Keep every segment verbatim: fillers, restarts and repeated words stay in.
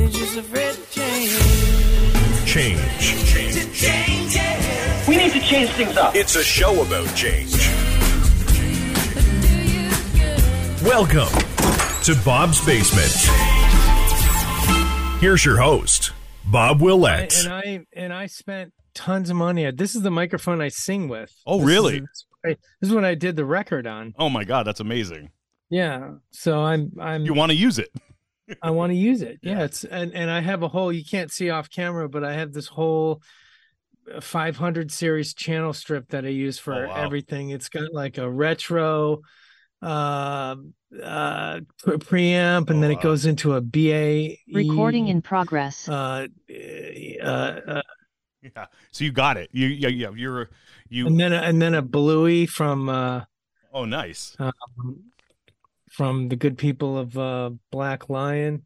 just afraid to change. Change. Change. To change it. We need to change things up. It's a show about change. Welcome to Bob's Basement. Here's your host, Bob Willett. And I and I spent tons of money. This is the microphone I sing with. Oh, This really? Is, this is what I did the record on. Oh my God, that's amazing. Yeah. So I'm I'm You want to use it? I want to use it. Yeah. Yeah. It's and, and I have a whole, you can't see off camera, but I have this whole five hundred series channel strip that I use for Oh, wow. everything. It's got like a retro uh uh pre- preamp, and Oh, then wow. it goes into a B A Recording in progress. uh, uh, uh Yeah. So you got it. You yeah yeah you're you. and then a, and then a bluey from uh Oh, nice. um, from the good people of uh Black Lion.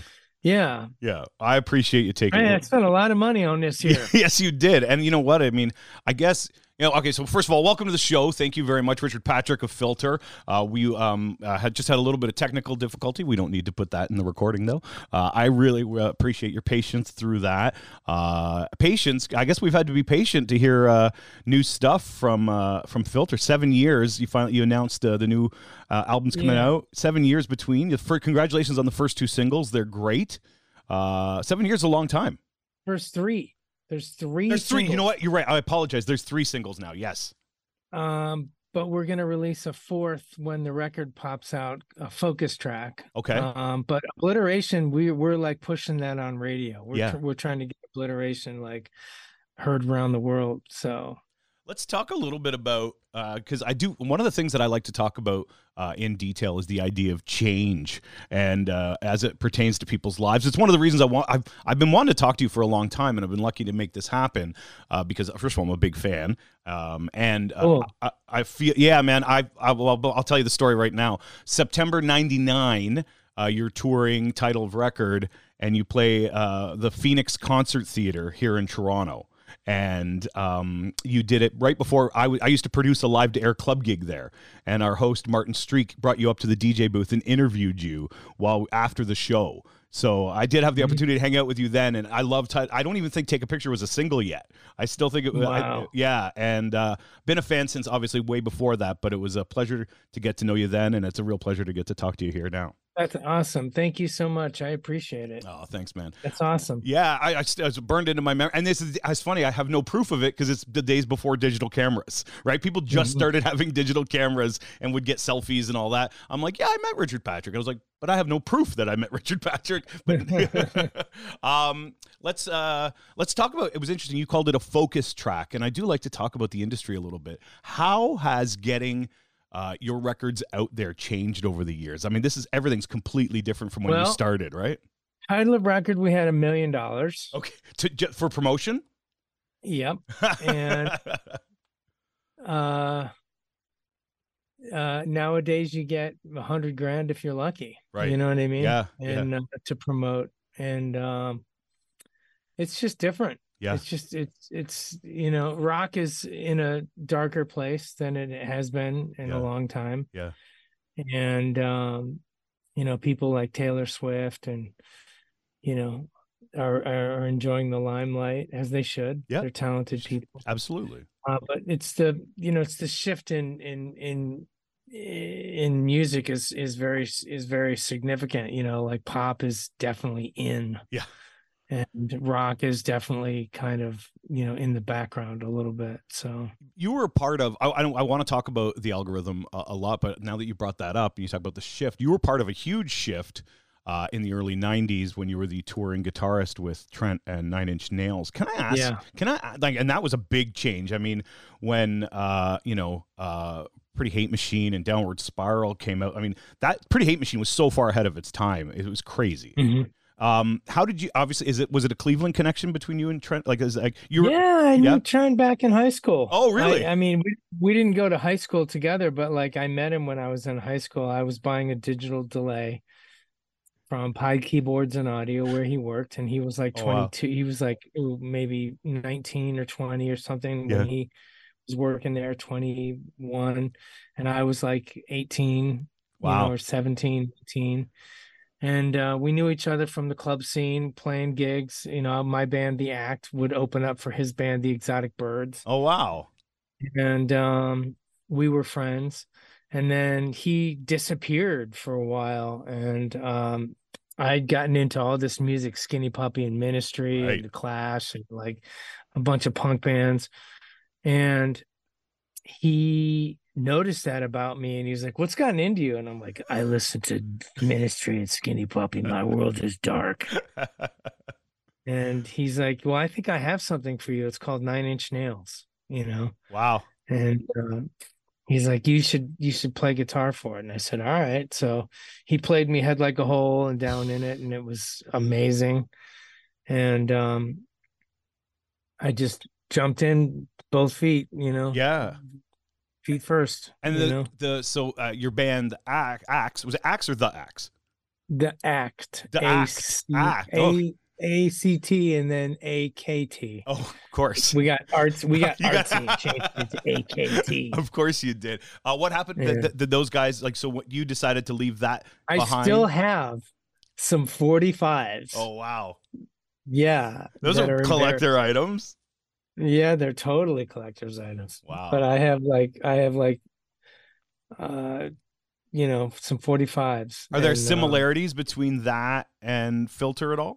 Yeah. Yeah, I appreciate you taking. I, I it. spent a lot of money on this here. Yes, you did. And you know what? I mean, I guess, you know, okay, so first of all, welcome to the show. Thank you very much, Richard Patrick of Filter. Uh, we um, uh, had just had a little bit of technical difficulty. We don't need to put that in the recording, though. Uh, I really uh, appreciate your patience through that. Uh, patience, I guess we've had to be patient to hear uh, new stuff from uh, from Filter. Seven years, you finally you announced uh, the new uh, albums coming Yeah. out. Seven years between. For, congratulations on the first two singles. They're great. Uh, seven years is a long time. There's three. There's three. There's three. You know singles. what? You're right. I apologize. There's three singles now. Yes. Um, but we're gonna release a fourth when the record pops out, a focus track. Okay. Um, but Obliteration, we we're like pushing that on radio. We're Yeah. tr- we're trying to get Obliteration like heard around the world. So Let's talk a little bit about because I do. One of the things that I like to talk about uh, in detail is the idea of change, and uh, as it pertains to people's lives. It's one of the reasons I want. I've I've been wanting to talk to you for a long time, and I've been lucky to make this happen uh, because first of all, I'm a big fan, um, and uh, Cool. I, I feel yeah, man. I, I well, I'll tell you the story right now. September ninety-nine. Uh, you're touring Title of Record, and you play uh, the Phoenix Concert Theater here in Toronto. And um, you did it right before I, w- I used to produce a live to air club gig there, and our host Martin Streak brought you up to the D J booth and interviewed you while after the show. So I did have the opportunity to hang out with you then, and I love. Ti- I don't even think "Take a Picture" was a single yet. I still think it was. Wow. yeah, and uh, been a fan since obviously way before that. But it was a pleasure to get to know you then, and it's a real pleasure to get to talk to you here now. that's awesome. Thank you so much. I appreciate it. Oh, thanks, man. That's awesome. Yeah, I, I, st- I was burned into my memory. And this is it's funny. I have no proof of it because it's the days before digital cameras, right? People just Mhm. started having digital cameras and would get selfies and all that. I'm like, yeah, I met Richard Patrick. I was like, but I have no proof that I met Richard Patrick. But um, let's uh, let's talk about. It was interesting. You called it a focus track, and I do like to talk about the industry a little bit. How has getting uh, your records out there changed over the years? I mean, this is everything's completely different from when you Well- started, right? Title of Record, we had a million dollars. Okay, to, ju- for promotion. Yep. And uh uh nowadays you get a hundred grand if you're lucky. Right. You know what I mean? Yeah, yeah. And uh, to promote, and um it's just different. Yeah. It's just it's it's you know, rock is in a darker place than it has been in Yeah. a long time. Yeah. And um you know, people like Taylor Swift and you know are are enjoying the limelight as they should. Yeah. They're talented people. Absolutely. Uh, but it's the you know it's the shift in in in in music is is very is very significant. You know, like pop is definitely in. Yeah. And rock is definitely kind of you know in the background a little bit. So You were a part of. I I, I want to talk about the algorithm a, a lot, but now that you brought that up and you talk about the shift, you were part of a huge shift uh, in the early nineties when you were the touring guitarist with Trent and Nine Inch Nails. Can I ask? Yeah. Can I like? And that was a big change. I mean, when uh, you know. Uh, Pretty Hate Machine and Downward Spiral came out. I mean, that Pretty Hate Machine was so far ahead of its time. It was crazy. Mhm. Um, how did you? Obviously, is it was it a Cleveland connection between you and Trent? Like, is like you were? yeah, I knew yeah? Trent back in high school. Oh, really? I, I mean, we we didn't go to high school together, but like I met him when I was in high school. I was buying a digital delay from Pied Keyboards and Audio where he worked, and he was like Oh, wow. twenty-two. He was like ooh, maybe nineteen or twenty or something Yeah. when he was working there, twenty-one, and I was like eighteen, Wow. you know, or seventeen, eighteen. And uh, we knew each other from the club scene, playing gigs. You know, my band, The Act, would open up for his band, The Exotic Birds. Oh, wow. And um, we were friends. And then he disappeared for a while. And um, I'd gotten into all this music, Skinny Puppy and Ministry Right. and The Clash and like a bunch of punk bands. And he noticed that about me, and he's like, "What's gotten into you?" And I'm like, "I listen to Ministry and Skinny Puppy. My world is dark." And he's like, "Well, I think I have something for you. It's called Nine Inch Nails, you know." Wow. And uh, he's like, "You should you should play guitar for it." And I said, "All right." So he played me Head Like a Hole and Down in It, and it was amazing. And um, I just jumped in both feet, you know. Yeah. Feet first. And you the, know? the so uh, your band Axe, Axe, was it Axe or The Axe? The Act. The A Act. C- Act. A- Oh. A C T and then A K T. Oh, of course. We got arts. We got You got- artsy and changed it to A K T. Of course you did. Uh, what happened? Yeah. Did, did those guys like? So what, you decided to leave that I behind? still have some forty-fives. Oh wow, Yeah. those that are collector items. embar- Yeah, they're totally collector's items. Wow. But I have like I have like uh you know, some forty-fives. Are there And, uh, similarities between that and Filter at all?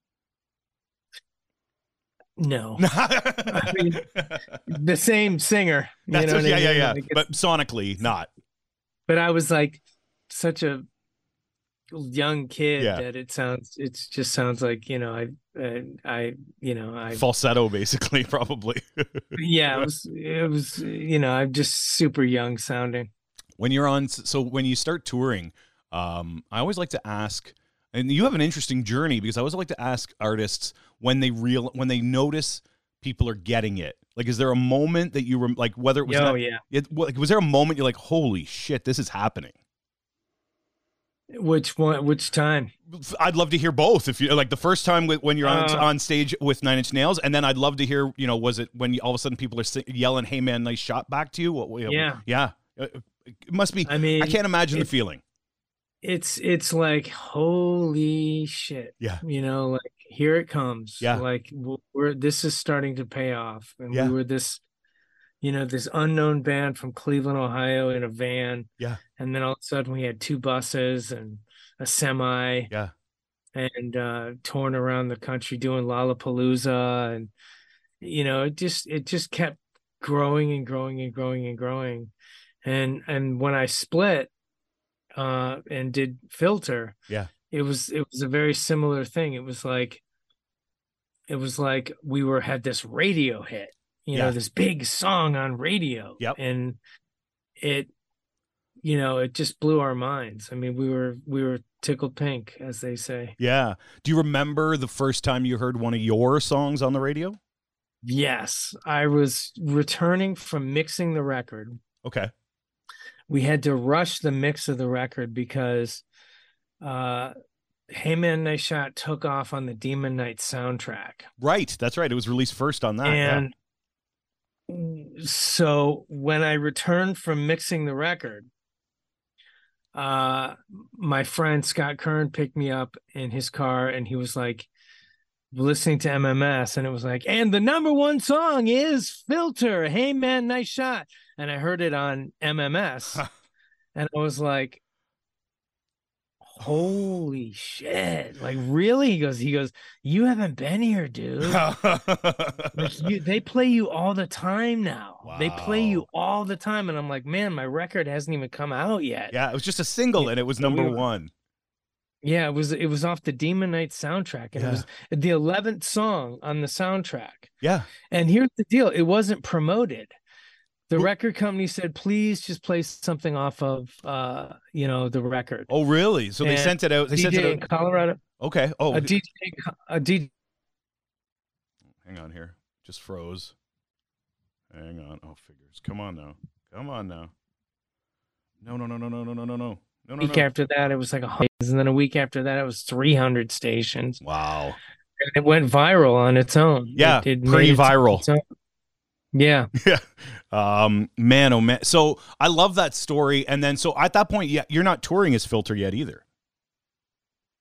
no. mean, The same singer. You That's know what- what I yeah, yeah, mean? yeah. Like, it's- But sonically, not. but I was like such a young kid Yeah. that it sounds it just sounds like, you know, I uh, I you know, I Falsetto, basically, probably. yeah, it was it was you know, I'm just super young sounding. When you're on, so when you start touring, um, I always like to ask, and you have an interesting journey because I always like to ask artists when they real when they notice people are getting it. Like, is there a moment that you were like, whether it was, Oh not, yeah. it, like, was there a moment you're like, holy shit, this is happening? Which one which time? I'd love to hear both. If you like the first time with, when you're on Uh, on stage with Nine Inch Nails, and then I'd love to hear, you know, was it when you, all of a sudden people are sing, yelling, "Hey man, nice shot" back to you? What? what- Yeah. yeah. Uh, It must be. I mean, I can't imagine the it- feeling. it's it's like holy shit. Yeah. You know, like here it comes. Yeah. Like w- we're this is starting to pay off, and Yeah. we were this, you know, this unknown band from Cleveland, Ohio, in a van. Yeah. And then all of a sudden we had two buses and a semi. Yeah. And uh, touring around the country doing Lollapalooza, and you know, it just it just kept growing and growing and growing and growing. And and when I split uh and did Filter, Yeah. it was it was a very similar thing. It was like it was like we were had this radio hit, you Yeah. know, this big song on radio. Yep. And it you know, it just blew our minds. I mean, we were we were tickled pink, as they say. Yeah. Do you remember the first time you heard one of your songs on the radio? Yes, I was returning from mixing the record. Okay. We had to rush the mix of the record because uh Hey Man Nice Shot took off on the Demon Knight soundtrack. Right. That's right. It was released first on that. yeah. And so when I returned from mixing the record, uh my friend Scott Kern picked me up in his car, and he was like listening to M M S, and it was like, and the number one song is Filter, Hey Man Nice Shot. And I heard it on M M S, and I was like, holy shit, like really? He goes, he goes, you haven't been here, dude. Like you, they play you all the time now. They play you Wow. all the time. And I'm like, man, my record hasn't even come out yet. Yeah. It was just a single, and it was So we number were- one. Yeah, it was it was off the Demon Knight soundtrack. And Yeah. it was the eleventh song on the soundtrack. Yeah. And here's the deal, it wasn't promoted. The Who- record company said, please just play something off of uh, you know, the record. Oh, really? So they And sent it out. They D J sent in it out. Colorado. Okay. Oh, A D J co- a D J hang on here. Just froze. Hang on. Oh, figures. Come on now. Come on now. No, no, no, no, no, no, no, no, no. No, no, week no. after that it was like a hundred, and then a week after that it was three hundred stations. Wow. And it went viral on its own. Yeah, It, it pretty made its- viral. its own- Yeah. Yeah. Um, man, oh man. So I love that story. And then, so at that point, yeah, you're not touring as Filter yet either.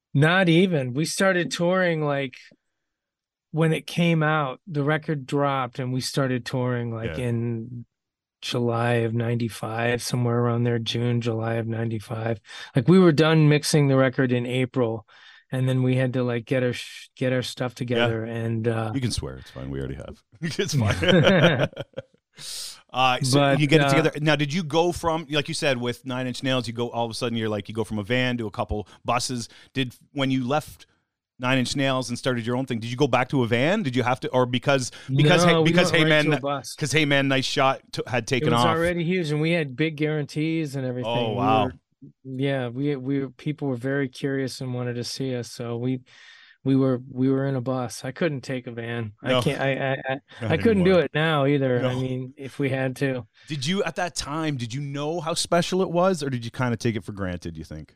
Not even. We started touring like when it came out, the record dropped and we started touring like Yeah. in July of ninety-five, somewhere around there, June, July of ninety-five. Like we were done mixing the record in April, and then we had to like get our sh- get our stuff together and uh You can swear. It's fine. We already have. It's fine. uh, so But, you get it uh, together. Now, did you go from, like you said, with Nine Inch Nails, you go all of a sudden, you're like, you go from a van to a couple buses. Did, when you left Nine Inch Nails and started your own thing, did you go back to a van? Did you have to, or because, because, No, hey, we because, went hey, right to man, a bus. because, hey, man, nice shot t- had It taken was off. already huge, and we had big guarantees and everything. Oh, We wow. were- yeah, we we were- people were very curious and wanted to see us, so we we were we were in a bus. I couldn't take a van. No. I can't. I I I, Not I couldn't do anymore. it now either. I No. mean, if we had to. Did you, at that time, did you know how special it was, or did you kind of take it for granted, you think?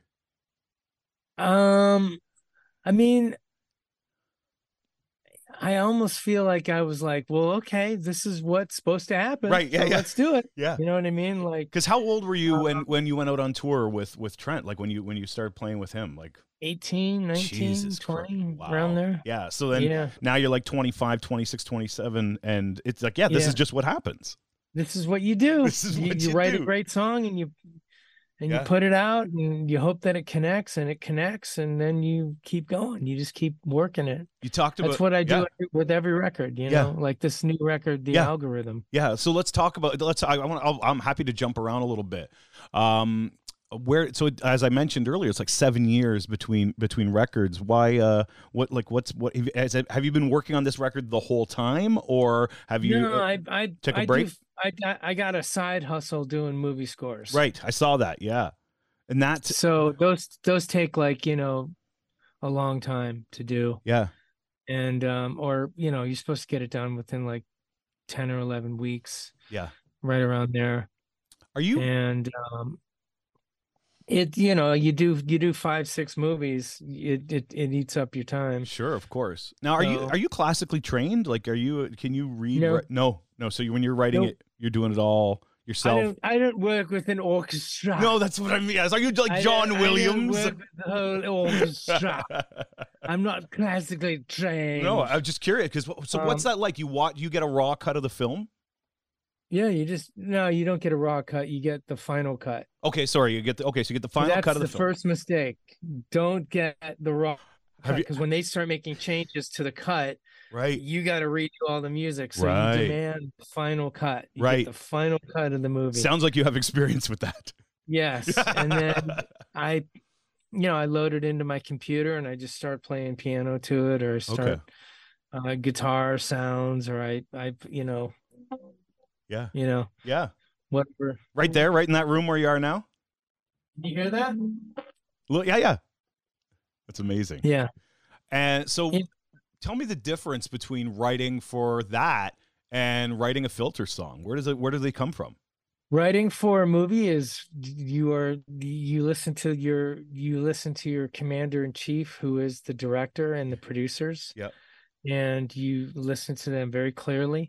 Um, I mean, I almost feel like I was like, well, okay, this is what's supposed to happen. Right, yeah, so yeah. let's do it. Yeah. You know what I mean? Like Because how old were you when, Uh, when you went out on tour with, with Trent? Like when you when you started playing with him? Like eighteen, nineteen, Jesus twenty, Christ. around Wow. there. Yeah. So then Yeah. now you're like twenty-five, twenty-six, twenty-seven, and it's like, yeah, this Yeah. is just what happens. This is what you do. This is you, what you you write do. a great song and you and Yeah. you put it out and you hope that it connects and it connects and then you keep going. You just keep working it. You talked about That's what I do yeah, every- with every record, you Yeah. know, like this new record, The Yeah. Algorithm. yeah. So let's talk about let's. I, I want. I'll, I'm happy to jump around a little bit. Um, where so as I mentioned earlier, it's like seven years between between records. Why? Uh, what like what's what? Has it, have you been working on this record the whole time, or have you? No, uh, I I took a I break? Do, I got I got a side hustle doing movie scores. right. I saw that. Yeah, and that's So those those take like, you know, a long time to do. yeah. And um or you know, you're supposed to get it done within like ten or eleven weeks, Yeah. right around there. Are you? And um it you know, you do you do five, six movies, it it, it eats up your time. Sure, of course. Now, are you So- are you classically trained? Like, are you? Can you read? No. ri- no, no. So you, when you're writing Nope. it, you're doing it all I yourself. don't I don't work with an orchestra. No, that's what I mean. Are you like I John don't- I don't Williams? work with the whole orchestra. I'm not classically trained. No, I'm just curious because so what's Um, that like? You watch, you get a raw cut of the film. Yeah, you just no, you don't get a raw cut. You get the final cut. Okay, sorry, you get the okay, so you get the final That's cut of the, the, film. first mistake. Don't get the raw Have cut you- because when they start making changes to the cut, Right, you got to redo all the music. So Right. you demand the final cut. You Right. get the final cut of the movie. sounds like you have experience with that. Yes, and then I, you know, I load it into my computer and I just start playing piano to it, or I start uh, guitar sounds, or I, I, you know, Yeah, you know, yeah, whatever. right there, right in that room where you are now. You hear that? Look, yeah, yeah, that's amazing. Yeah. And so, Yeah. tell me the difference between writing for that and writing a filter song. Where does it? Where do they come from? Writing for a movie is you are you listen to your you listen to your commander in chief, who is the director and the producers. Yep. And you listen to them very clearly,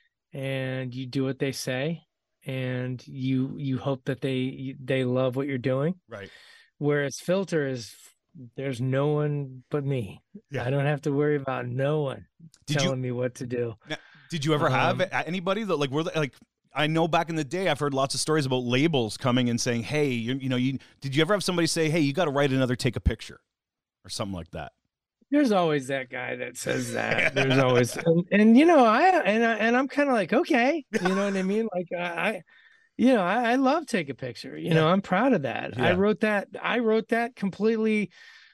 and you do what they say, and you you hope that they they love what you're doing. Right. Whereas filter is there's no one but me. Yeah. I don't have to worry about no one Did you- telling me what to do. Did you ever have Um, anybody that like were they- like? I know back in the day, I've heard lots of stories about labels coming and saying, "Hey, you, you know, you did you ever have somebody say, hey, you got to write another take a picture, or something like that?" There's always that guy that says that. There's always, and, and you know, I and I and I'm kind of like, okay, you know what I mean? Like I, I you know, I, I love take a picture. You know, I'm proud of that. I Yeah. wrote that. I wrote that completely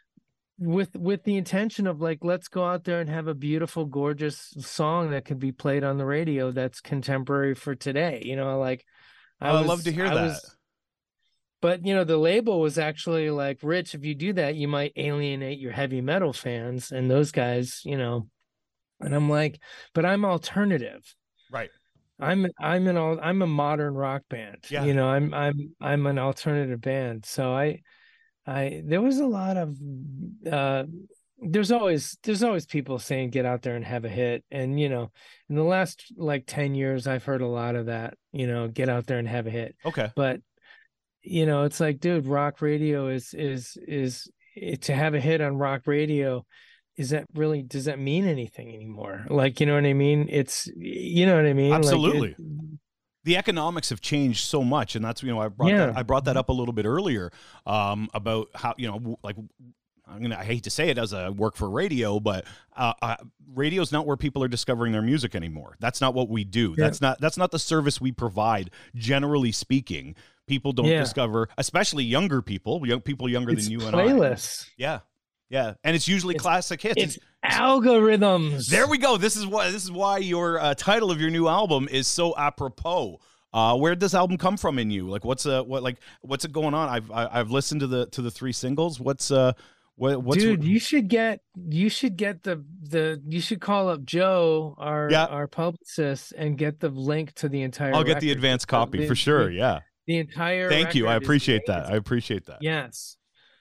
with with the intention of like, let's go out there and have a beautiful, gorgeous song that can be played on the radio that's contemporary for today. You know, like I would was- love to hear I that. was- but you know, the label was actually like, Rich, if you do that, you might alienate your heavy metal fans and those guys, you know. And I'm like, but I'm alternative. Right. I'm I'm an all I'm a modern rock band. Yeah. You know, I'm I'm I'm an alternative band. So I I there was a lot of uh there's always there's always people saying get out there and have a hit. And you know, in the last like ten years I've heard a lot of that, you know, get out there and have a hit. Okay. But you know, it's like, dude, rock radio is is is it, to have a hit on rock radio, is that really, does that mean anything anymore? Like, you know what I mean? It's, you know what I mean? Absolutely. Like it, the economics have changed so much, and that's, you know, I brought Yeah. that I brought that up a little bit earlier, um, about how, you know, like, I'm gonna I hate to say it as a work for radio, but uh, uh, radio's not where people are discovering their music anymore. That's not what we do. Yeah. That's not that's not the service we provide. Generally speaking, people don't Yeah. discover, especially younger people, young people younger it's than you and I. playlists. Yeah, yeah, and it's usually It's- classic hits. It's algorithms. There we go. This is why this is why your uh, title of your new album is so apropos. Uh, where did this album come from in you? Like, what's uh, what like what's it going on? I've I, I've listened to the to the three singles. What's uh, what what's Dude, you should get you should get the the you should call up Joe, our Yeah. our publicist, and get the link to the entire. I'll get the record. advanced copy The- for sure. The, Yeah. the entire. Thank you. I record is appreciate that. amazing. I appreciate that. Yes.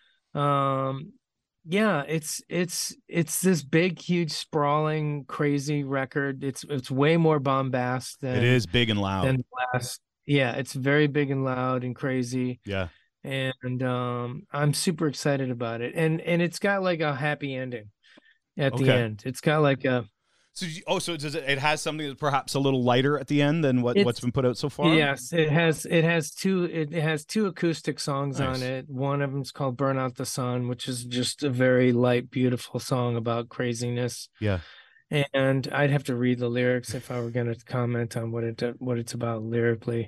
Um. Yeah, it's it's it's this big, huge, sprawling, crazy record. It's it's way more bombast than It is big and loud. than the last. Yeah, it's very big and loud and crazy. Yeah. And um I'm super excited about it, and and it's got like a happy ending at the Okay. end. It's got like a So you, oh, so does it? It has something that's perhaps a little lighter at the end than what It's- what's been put out so far. yes, it has it has two it, it has two acoustic songs Nice. on it. One of them's called Burn Out the Sun, which is just a very light, beautiful song about craziness. Yeah. And I'd have to read the lyrics if I were going to comment on what it what it's about lyrically.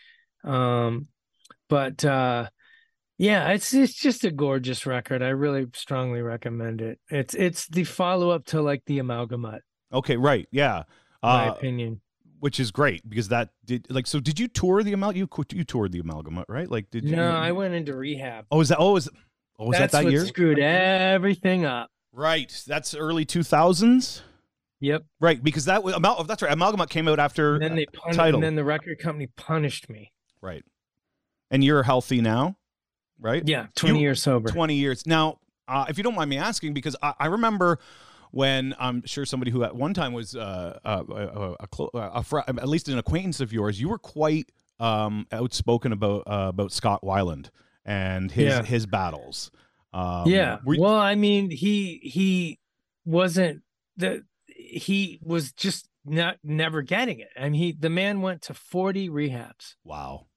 Um but uh yeah, it's it's just a gorgeous record. I really strongly recommend it. It's it's the follow-up to like the Amalgamut, Okay. Right. Yeah. my Uh, opinion. which is great because that did like so. Did you tour the amal? You you toured the Amalgamut, right? Like did you? No, I went into rehab. Oh, is that? Oh, is oh, was That's that that what year? screwed everything up. Right. That's early two thousands. Yep. Right, because that was Amal- that's right. Amalgamut came out after And then they punished, Title. and then the record company punished me. right, and you're healthy now, right? Yeah, twenty You- years sober. twenty years now. Uh, if you don't mind me asking, because I, I remember when I'm sure somebody who at one time was uh, uh, a, a, clo- a fr- at least an acquaintance of yours, you were quite um, outspoken about uh, about Scott Weiland and his Yeah. his battles. Um, Yeah. were you- Well, I mean, he he wasn't the he was just not never getting it. I mean, he the man went to forty rehabs. wow,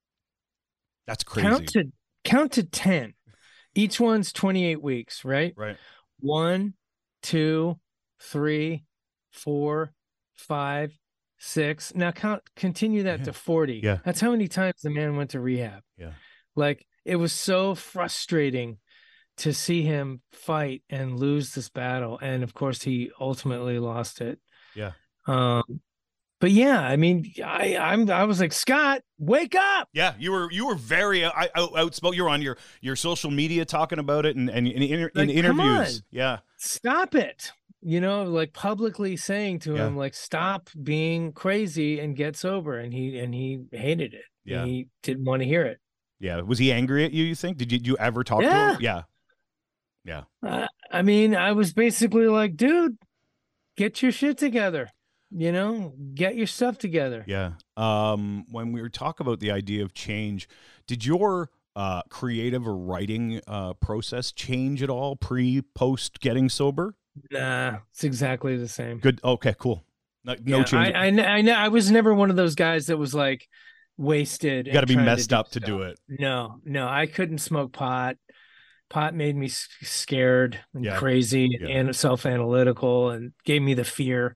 that's crazy. Count to count to ten. Each one's twenty-eight weeks, right? right. One, two, three, four, five, six. Now count continue that Yeah. to forty. Yeah. That's how many times the man went to rehab. Yeah. Like it was so frustrating to see him fight and lose this battle. And of course he ultimately lost it. Yeah. Um but yeah, I mean, I I'm I was like, Scott, wake up. Yeah, you were you were very uh, I- out, outspoken. You were on your, your social media talking about it and and in, inter, in Like, come interviews. on. Yeah, Stop it. You know, like publicly saying to Yeah. him, like, stop being crazy and get sober. And he and he hated it. Yeah. He didn't want to hear it. yeah. Was he angry at you? You think? Did you, did you ever talk to Yeah. him? Yeah, yeah. Uh, I mean, I was basically like, dude, get your shit together. You know, get your stuff together. Yeah. Um, when we were talking about the idea of change, did your uh, creative or writing uh, process change at all pre post getting sober? Nah, it's exactly the same. Good. Okay. Cool. No, no Yeah, change. I, I, kn- I know. I was never one of those guys that was like wasted. you got to and be trying messed do up to stuff. do it. No, no, I couldn't smoke pot. Pot made me s- scared and Yeah. crazy Yeah. and self-analytical and gave me the fear.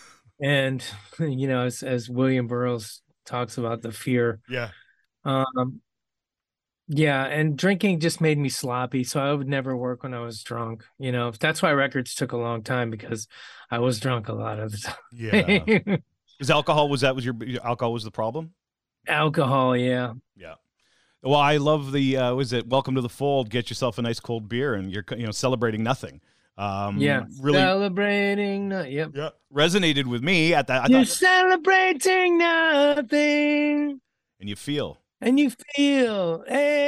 And you know, as as William Burroughs talks about the fear, Yeah. um, yeah, and drinking just made me sloppy, so I would never work when I was drunk. You know, that's why records took a long time because I was drunk a lot of the Yeah. time. Was alcohol? Was that was your, your alcohol was the problem? Alcohol, yeah. Yeah. Well, I love the uh, was it Welcome to the Fold? Get yourself a nice cold beer, and you're you know celebrating nothing. Um, Yeah, really, celebrating. no- Yep, yeah, resonated with me at that. I you're thought, celebrating nothing, and you feel and you feel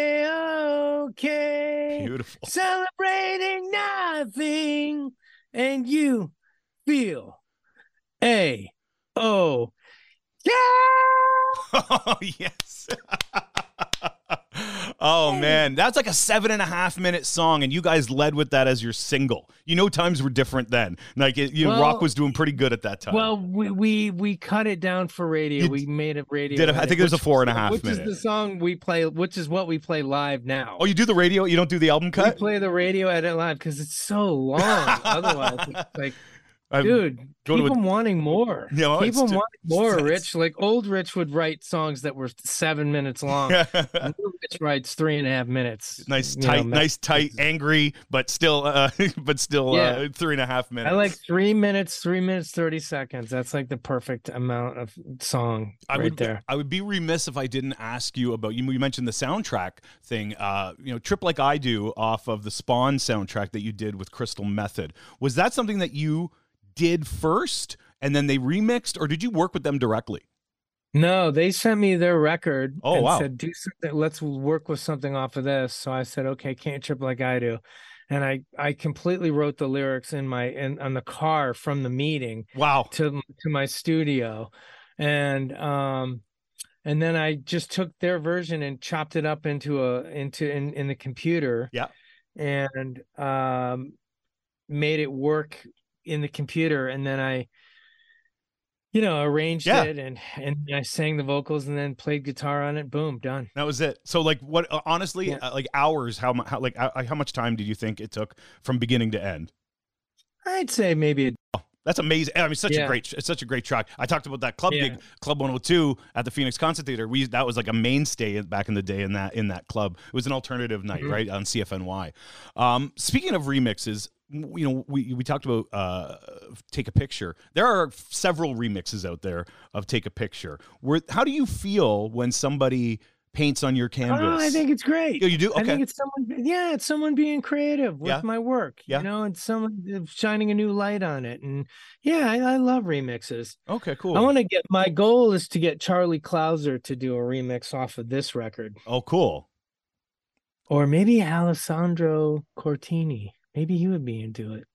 a-okay. beautiful. Celebrating nothing, and you feel a oh yeah. Oh yes. Oh man, that's like a seven and a half minute song, and you guys led with that as your single. You know, times were different then. Like, it, you know, Well- rock was doing pretty good at that time. Well, we, we we cut it down for radio. You we made it radio. did a- I edit, think it was a which four and a is- half Which minute. is the song we play, which is what we play live now. oh, you do the radio? You don't do the album we cut? play the radio edit live because it's so long. Otherwise, it's like, I've- dude, go to keep a- them wanting more. No, keep it's them too- wanting more, it's- Rich. Like old Rich would write songs that were seven minutes long. New Rich writes three and a half minutes. nice, you know, tight, ma- nice, tight, angry, but still, uh, but still, uh, Yeah. three and a half minutes. I like three minutes, three minutes, thirty seconds. That's like the perfect amount of song I right would, there. I would be remiss if I didn't ask you about you. You mentioned the soundtrack thing. Uh, you know, "Trip Like I Do" off of the Spawn soundtrack that you did with Crystal Method. Was that something that you did first, and then they remixed, or did you work with them directly? No, they sent me their record Oh, and wow. said, do something, let's work with something off of this. So I said, okay, Can't Trip Like I Do. And I, I completely wrote the lyrics in my in on the car from the meeting Wow. to to my studio. And um and then I just took their version and chopped it up into a into in, in the computer. Yeah. And um made it work in the computer, and then I you know arranged Yeah. it and and I sang the vocals and then played guitar on it. Boom, done. That was it. So, like, what? Uh, honestly, Yeah. uh, like hours. How much? How like uh, how much time did you think it took from beginning to end? I'd say maybe a, That's amazing. I mean, such a Yeah. great, it's such a great track. I talked about that club Yeah. gig, Club one oh two at the Phoenix Concert Theater. We that was like a mainstay back in the day in that in that club. It was an alternative night, Mhm. right, on C F N Y. Um, speaking of remixes, w- you know, we we talked about uh, Take a Picture. There are several remixes out there of Take a Picture. Where how do you feel when somebody paints on your canvas? oh, I think it's great. Oh, you do? I Okay. think it's someone, yeah, it's someone being creative with Yeah. my work, Yeah. you know, and someone shining a new light on it. And yeah, I, I love remixes. Okay, cool. I want to get, my goal is to get Charlie Clouser to do a remix off of this record, oh, cool. or maybe Alessandro Cortini. Maybe he would be into it.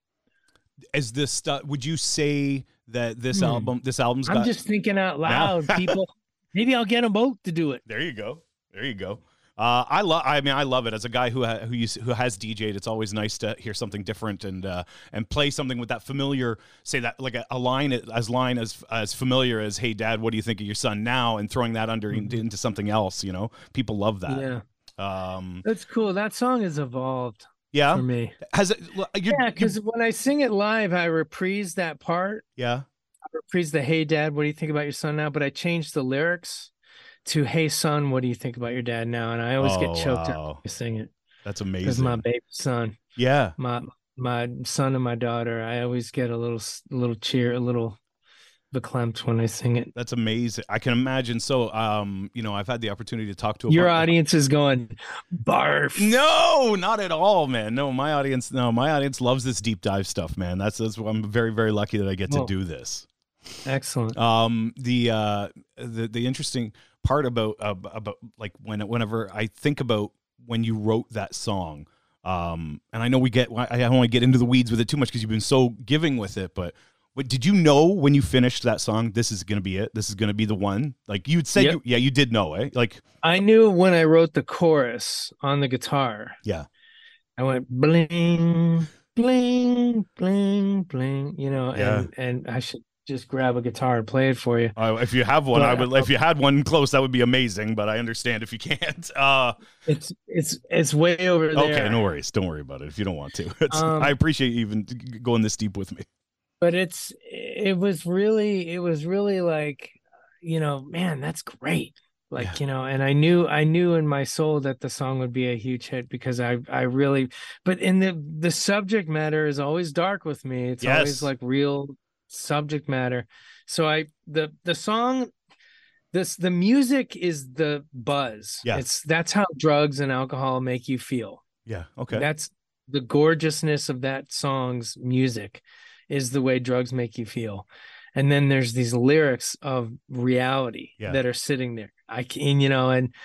Is this stuff? Would you say that this Hmm. album, this album's I'm got? just thinking out loud, people. Maybe I'll get them both to do it. There you go. There you go. Uh, I love. I mean, I love it. As a guy who ha- who used, who has D J'd, it's always nice to hear something different and uh, and play something with that familiar. Say that like a, a line as line as as familiar as "Hey, Dad, what do you think of your son now?" and throwing that under into, into something else. You know, people love that. Yeah, Um, that's cool. That song has evolved yeah. for me. Has it? You're, Yeah, you- because when I sing it live, I reprise that part. yeah. I reprise the "Hey, Dad, what do you think about your son now?" But I changed the lyrics to "Hey, son, what do you think about your dad now?" And I always Oh, get choked up wow. when I sing it That's because amazing. my baby son, yeah. my my son and my daughter, I always get a little s- little cheer, a little verklempt when I sing it. That's amazing. I can imagine. So, um, you know, I've had the opportunity to talk to a Your bunch- audience is going barf. No, not at all, man. No, my audience, no, my audience loves this deep dive stuff, man. That's that's I'm very, very lucky that I get to Oh. do this. Excellent. Um, the uh, the the interesting part about uh, about like when whenever I think about when you wrote that song, um, and I know we get I don't want to get into the weeds with it too much because you've been so giving with it, but. What, did you know when you finished that song? This is gonna be it. This is gonna be the one. Like you said, Yep. you, yeah, you did know, eh? Like, I knew when I wrote the chorus on the guitar. yeah, I went bling, bling, bling, bling, you know, Yeah. and and I should just grab a guitar and play it for you. uh, if you have one, I But- would. If you had one close, that would be amazing. But I understand if you can't. Uh, It's it's it's way over there. okay, no worries. Don't worry about it if you don't want to. It's, Um, I appreciate you even going this deep with me. But it's it was really it was really like, you know, man, that's great. Like, Yeah. you know, and I knew I knew in my soul that the song would be a huge hit because I I really but in the the subject matter is always dark with me. It's Yes. always like real subject matter. So I the the song this the music is the buzz. Yeah. It's that's how drugs and alcohol make you feel. Yeah. Okay. That's the gorgeousness of that song's music is the way drugs make you feel. And then there's these lyrics of reality Yeah. that are sitting there. I can, you know, and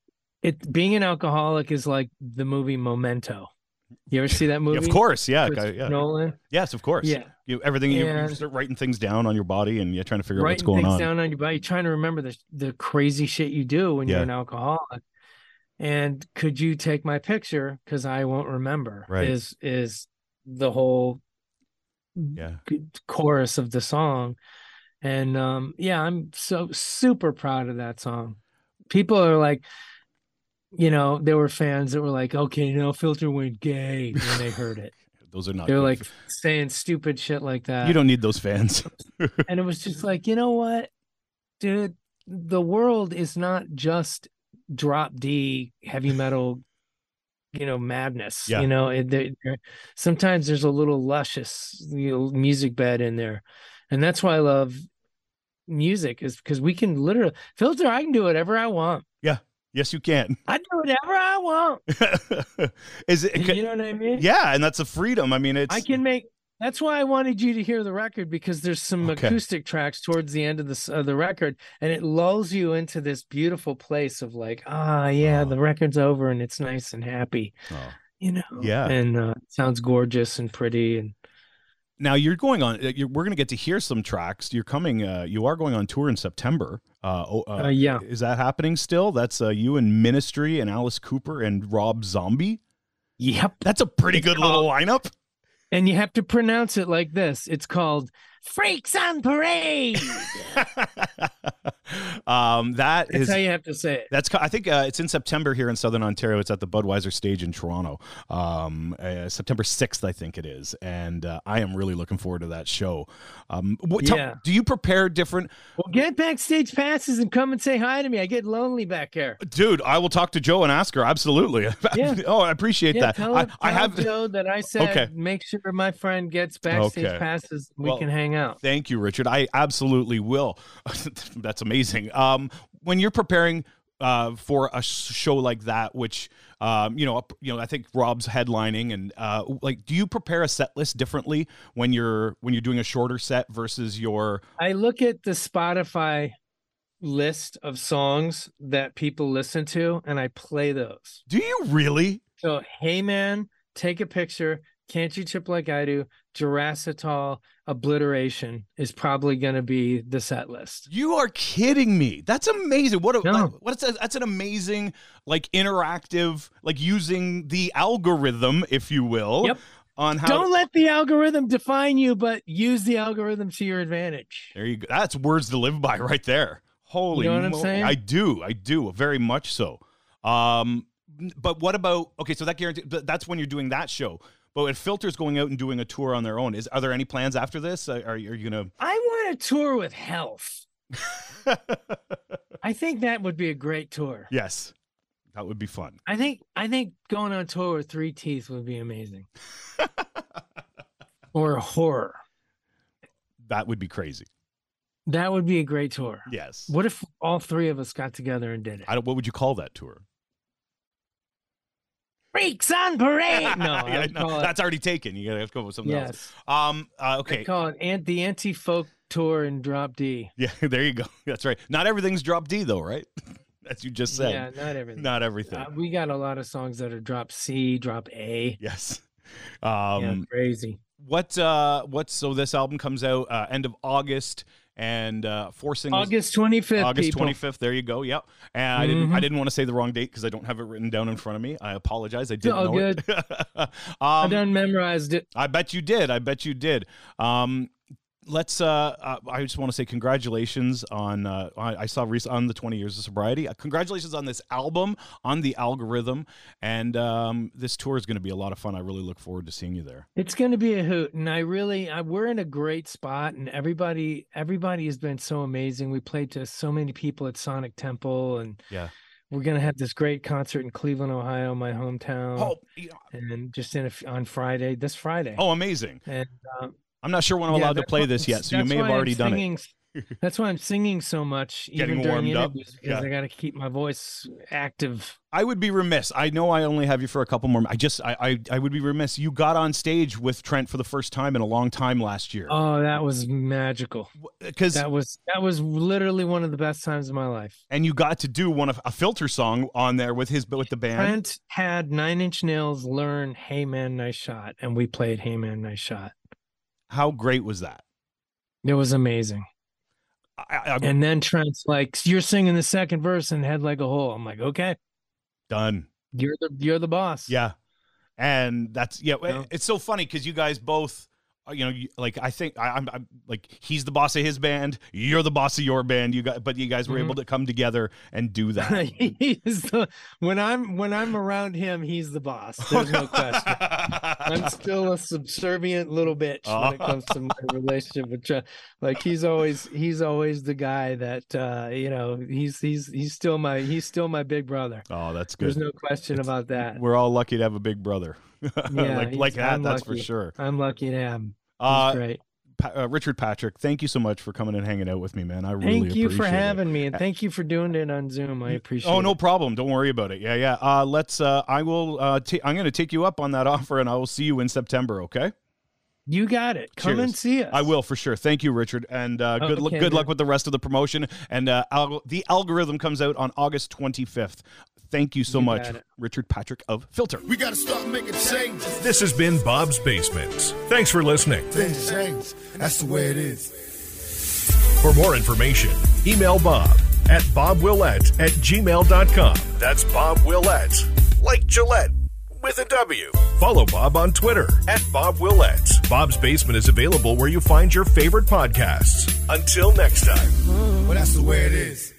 it being an alcoholic is like the movie Memento. You ever see that Yeah, movie? of course. Yeah. Christopher okay, yeah. Nolan. Yes, of course. Yeah. You everything you, you And- start writing things down on your body and you're trying to figure out what's Writing going things on. down on your body, trying to remember the the crazy shit you do when Yeah. you're an alcoholic. and could you take my picture because I won't remember. Right. Is is the whole Yeah. chorus of the song. And um yeah, I'm so super proud of that song. People are like, you know, there were fans that were like, okay, no, Filter went gay when they heard it. Those are not They're good. like saying stupid shit like that. You don't need those fans. And it was just like, you know what, dude, the world is not just drop D heavy metal, you know, madness. Yeah. You know, it, there, there- sometimes there's a little luscious, you know, music bed in there. And that's why I love music, is because we can literally Filter, I can do whatever I want. Yeah. Yes, you can. I do whatever I want. Is it? You know what I mean? Yeah, and that's a freedom. I mean, it's. I can make. That's why I wanted you to hear the record, because there's some Okay. acoustic tracks towards the end of the of the record, and it lulls you into this beautiful place of like, ah, yeah, Oh. the record's over and it's nice and happy, Oh. you know. Yeah. and uh, it sounds gorgeous and pretty, and Now you're going on. You're, we're going to get to hear some tracks. You're coming. Uh, you are going on tour in September. Uh, oh, uh, Uh, yeah. Is that happening still? That's uh, you and Ministry and Alice Cooper and Rob Zombie. yep. That's a pretty It's good little called- lineup. And you have to pronounce it like this. It's called Freaks on Parade. um, that That's is. how you have to say it. That's. co- I think uh, it's in September here in Southern Ontario. It's at the Budweiser stage in Toronto. Um, uh, September sixth, I think it is, and uh, I am really looking forward to that show. Um, what, tell- Yeah. do you prepare different? Well, get backstage passes and come and say hi to me. I get lonely back there. Dude, I will talk to Joe and ask her. Absolutely. Yeah. oh, I appreciate Yeah, that. tell, I, tell I have. Joe that I said Okay. make sure my friend gets backstage Okay. passes. We Well, can hang out. Thank you, Richard. I absolutely will. That's amazing. Um, when you're preparing uh, for a show like that, which um, you know, you know, I think Rob's headlining, and uh, like, do you prepare a set list differently when you're when you're doing a shorter set versus your? I look at the Spotify list of songs that people listen to, and I play those. Do you really? So, Hey Man, Take a Picture, Can't You Chip Like I Do, Jurassitol, Obliteration is probably going to be the set list. You are kidding me. That's amazing. What a No. like, what's a, that's an amazing like interactive, like using the algorithm, if you will, Yep. on how. Don't let the algorithm define you, but use the algorithm to your advantage. There you go. That's words to live by right there. Holy You know what I'm moly. saying? I do. I do. Very much so. Um, but what about, okay, so that guarantee, but that's when you're doing that show. But if Filter's going out and doing a tour on their own, is are there any plans after this? Are, are you going I want to tour with Health. to? I think that would be a great tour. Yes. That would be fun. I think I think going on tour with Three Teeth would be amazing. Or Horror. That would be crazy. That would be a great tour. Yes. What if all three of us got together and did it? I don't, what would you call that tour? Freaks on Parade. No, I Yeah, would no, call it, that's already taken. You got to come up with something else. yes. Um. Uh, I okay. call it ant, the anti-folk tour in Drop D. Yeah. There you go. That's right. Not everything's drop D though, right? As you just said. Yeah, not everything. Not everything. Uh, we got a lot of songs that are drop C, drop A. Yes. Yeah, Um. crazy. What? Uh. What? So this album comes out uh, end of August, and uh, four singles. August twenty-fifth, August people. twenty-fifth. There you go. Yep. And I didn't. Mhm. I didn't want to say the wrong date because I don't have it written down in front of me. I apologize. I didn't all know good. it. I um, done memorized it. I bet you did. I bet you did. Um, let's. Uh, uh, I just want to say congratulations on. Uh, I, I saw rec- on the twenty years of sobriety. Uh, congratulations on this album, on the algorithm, and um, this tour is going to be a lot of fun. I really look forward to seeing you there. It's going to be a hoot, and I really, I, we're in a great spot, and everybody, everybody has been so amazing. We played to so many people at Sonic Temple, and Yeah. we're going to have this great concert in Cleveland, Ohio, my hometown, Oh. you know- and just in a, f- on Friday, this Friday. Oh, amazing. and um, I'm not sure when I'm yeah, allowed to that's play why this I'm- yet, so you that's may have why I'm already done it. singing, That's why I'm singing so much, Getting even during warmed up, interviews, because yeah. I got to keep my voice active. I would be remiss. I know I only have you for a couple more. I just, I, I, I would be remiss. You got on stage with Trent for the first time in a long time last year. Oh, that was magical. Because That was that was literally one of the best times of my life. and you got to do one of a Filter song on there with his with the band. Trent had Nine Inch Nails learn "Hey Man, Nice Shot," and we played "Hey Man, Nice Shot." How great was that? It was amazing. I, I, And then Trent's like, "You're singing the second verse and Head Like a Hole." I'm like, "Okay." Done. You're the you're the boss. Yeah. And that's, yeah, No. it's so funny because you guys both, uh, you know, you- like, I think I, I'm, I'm like, he's the boss of his band. You're the boss of your band. You got, but you guys were Mhm. able to come together and do that. he's the, when I'm when I'm around him, he's the boss. There's no question. I'm still a subservient little bitch when it comes to my relationship with Chuck. Like he's always he's always the guy that uh, you know, he's he's he's still my he's still my big brother. Oh, that's There's good. no question about that. We're all lucky to have a big brother. Yeah, like he's- like that, I'm that's for lucky. sure. I'm lucky to have him. He's Uh, great. Pa- uh, Richard Patrick, thank you so much for coming and hanging out with me, man. I really Thank you for appreciate it. having me, and thank you for doing it on Zoom. I appreciate Oh, it. no problem. Don't worry about it. Yeah, yeah. Uh, let's. Uh, I will. Uh, ta- I'm going to take you up on that offer, and I will see you in September. Okay. You got it. Come and Cheers. see us. I will for sure. Thank you, Richard, and uh, good luck. Okay, Good luck man. with the rest of the promotion. And uh, al- the algorithm comes out on August twenty-fifth. Thank you so You much, got it. Richard Patrick of Filter. We gotta start making changes. This has been Bob's Basement. Thanks for listening. Things change. That's the way it is. For more information, email Bob at bobwillette at gmail dot com. That's Bob Willette, like Gillette, with a W. Follow Bob on Twitter at Bob Willette. Bob's Basement is available where you find your favorite podcasts. Until next time. Well, that's the way it is.